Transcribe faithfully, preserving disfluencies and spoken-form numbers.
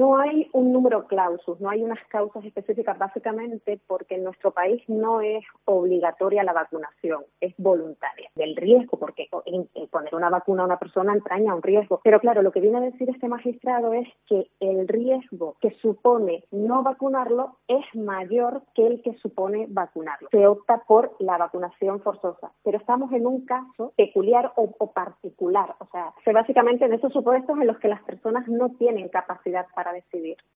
No hay un número clausus, no hay unas causas específicas, básicamente porque en nuestro país no es obligatoria la vacunación, es voluntaria. Del riesgo, porque poner una vacuna a una persona entraña un riesgo. Pero claro, lo que viene a decir este magistrado es que el riesgo que supone no vacunarlo es mayor que el que supone vacunarlo. Se opta por la vacunación forzosa, pero estamos en un caso peculiar o, o particular, o sea, se básicamente en esos supuestos en los que las personas no tienen capacidad para decidir.